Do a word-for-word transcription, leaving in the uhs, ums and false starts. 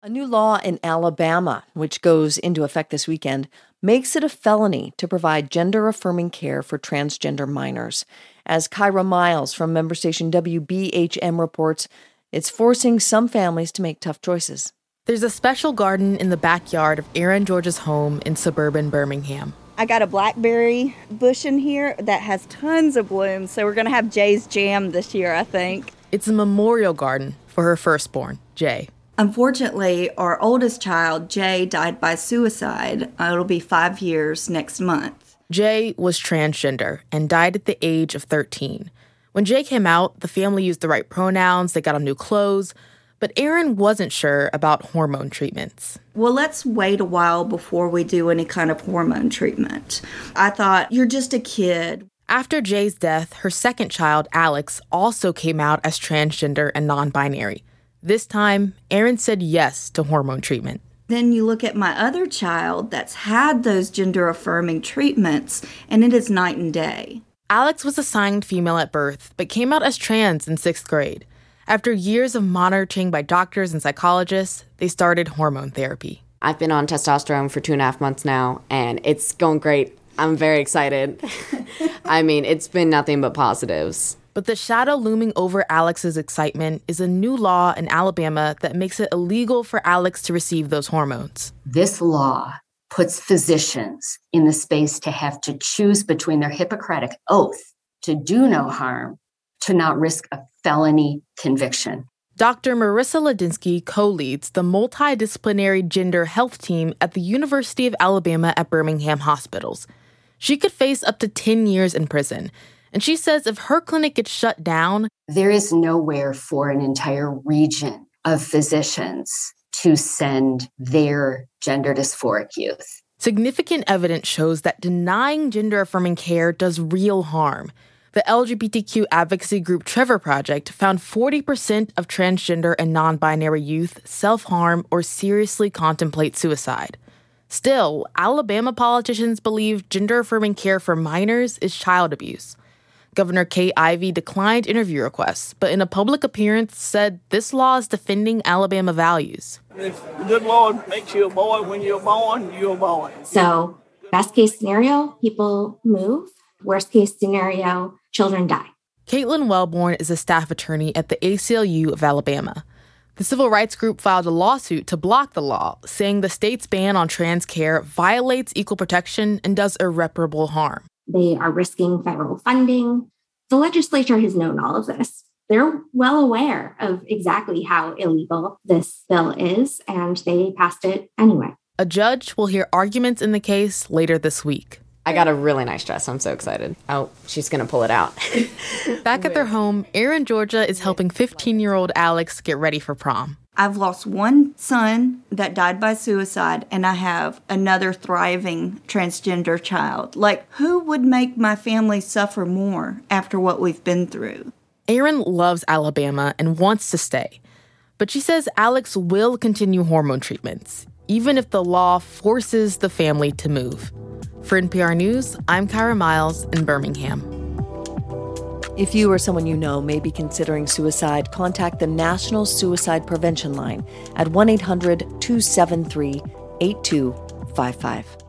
A new law in Alabama, which goes into effect this weekend, makes it a felony to provide gender-affirming care for transgender minors. As Kyra Miles from member station W B H M reports, it's forcing some families to make tough choices. There's a special garden in the backyard of Erin Georgia's home in suburban Birmingham. I got a blackberry bush in here that has tons of blooms, so we're going to have Jay's jam this year, I think. It's a memorial garden for her firstborn, Jay. Unfortunately, our oldest child, Jay, died by suicide. It'll be five years next month. Jay was transgender and died at the age of thirteen. When Jay came out, the family used the right pronouns, they got him new clothes, but Erin wasn't sure about hormone treatments. Well, let's wait a while before we do any kind of hormone treatment. I thought, you're just a kid. After Jay's death, her second child, Alex, also came out as transgender and non-binary. This time, Erin said yes to hormone treatment. Then you look at my other child that's had those gender-affirming treatments, and it is night and day. Alex was assigned female at birth, but came out as trans in sixth grade. After years of monitoring by doctors and psychologists, they started hormone therapy. I've been on testosterone for two and a half months now, and it's going great. I'm very excited. I mean, it's been nothing but positives. But the shadow looming over Alex's excitement is a new law in Alabama that makes it illegal for Alex to receive those hormones. This law puts physicians in the space to have to choose between their Hippocratic oath to do no harm to not risk a felony conviction. Doctor Marissa Ladinsky co-leads the multidisciplinary gender health team at the University of Alabama at Birmingham Hospitals. She could face up to ten years in prison. And she says if her clinic gets shut down, there is nowhere for an entire region of physicians to send their gender dysphoric youth. Significant evidence shows that denying gender-affirming care does real harm. The L G B T Q advocacy group Trevor Project found forty percent of transgender and non-binary youth self-harm or seriously contemplate suicide. Still, Alabama politicians believe gender-affirming care for minors is child abuse. Governor Kay Ivey declined interview requests, but in a public appearance said this law is defending Alabama values. If the good Lord makes you a boy when you're born, you're a boy. So, best case scenario, people move. Worst case scenario, children die. Caitlin Wellborn is a staff attorney at the A C L U of Alabama. The civil rights group filed a lawsuit to block the law, saying the state's ban on trans care violates equal protection and does irreparable harm. They are risking federal funding. The legislature has known all of this. They're well aware of exactly how illegal this bill is, and they passed it anyway. A judge will hear arguments in the case later this week. I got a really nice dress. I'm so excited. Oh, she's going to pull it out. Back at their home, Erin Georgia is helping fifteen-year-old Alex get ready for prom. I've lost one son that died by suicide, and I have another thriving transgender child. Like, who would make my family suffer more after what we've been through? Erin loves Alabama and wants to stay. But she says Alex will continue hormone treatments, even if the law forces the family to move. For N P R News, I'm Kyra Miles in Birmingham. If you or someone you know may be considering suicide, contact the National Suicide Prevention Line at one eight hundred two seven three eight two five five.